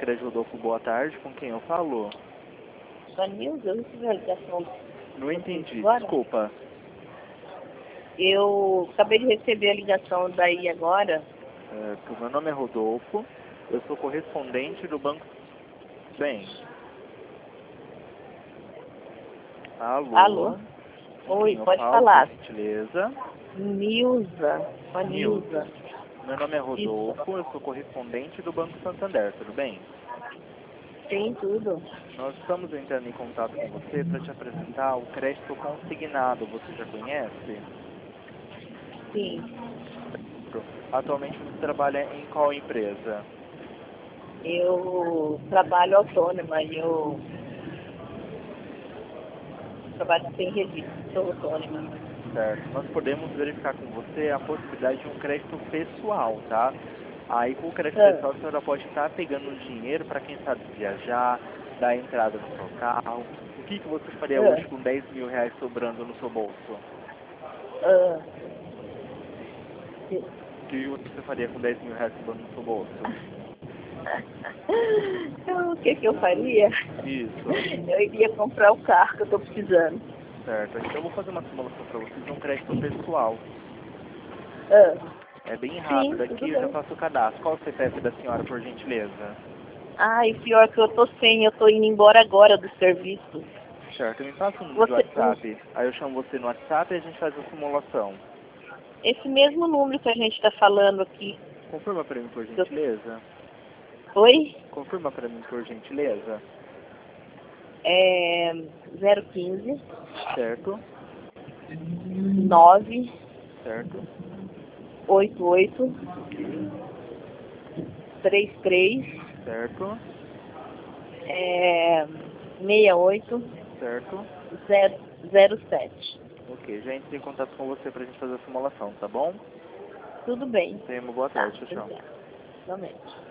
Crédito Rodolfo, boa tarde. Com quem eu falo? Vanilda, eu recebi a ligação. Não entendi, Agora? desculpa. Eu acabei de receber a ligação daí agora. O meu nome é Rodolfo, eu sou correspondente do Banco... Bem. Alô? Alô? Com Oi, quem eu pode falo, falar. por gentileza? Nilza. Vanilza. Meu nome é Isso. Rodolfo, eu sou correspondente do Banco Santander, tudo bem? Tem tudo. Nós estamos entrando em contato com você para te apresentar o crédito consignado, você já conhece? Sim. Atualmente você trabalha em qual empresa? Eu trabalho autônoma e eu trabalho sem registro, sou autônoma. Certo. Nós podemos verificar com você a possibilidade de um crédito pessoal, tá? Aí com o crédito pessoal a senhora pode estar pegando dinheiro para quem sabe viajar, dar entrada no seu carro. O que você faria hoje com 10 mil reais sobrando no seu bolso? O que você faria com 10 mil reais sobrando no seu bolso? Então, o que eu faria? Isso. Eu iria comprar o carro que eu estou precisando. Certo. Então eu vou fazer uma simulação para vocês de um crédito pessoal. É bem Sim, rápido tudo aqui, eu já bem. faço o cadastro. Qual o CPF da senhora, por gentileza? Ai, pior que eu tô sem, eu tô indo embora agora do serviço. Certo, me passa o número de Você, WhatsApp. Aí eu chamo você no WhatsApp e a gente faz a simulação. esse mesmo número que a gente está falando aqui. Confirma para mim, por gentileza. Oi? Confirma para mim, por gentileza. É 015 Certo, 9 certo. 88 Ok, 33 certo, 68 certo. 07. Ok, já entrei em contato com você para a gente fazer a simulação, tá bom? Tudo bem. Tenha uma boa Tá, tarde, tchau, tchau. obrigada. Somente.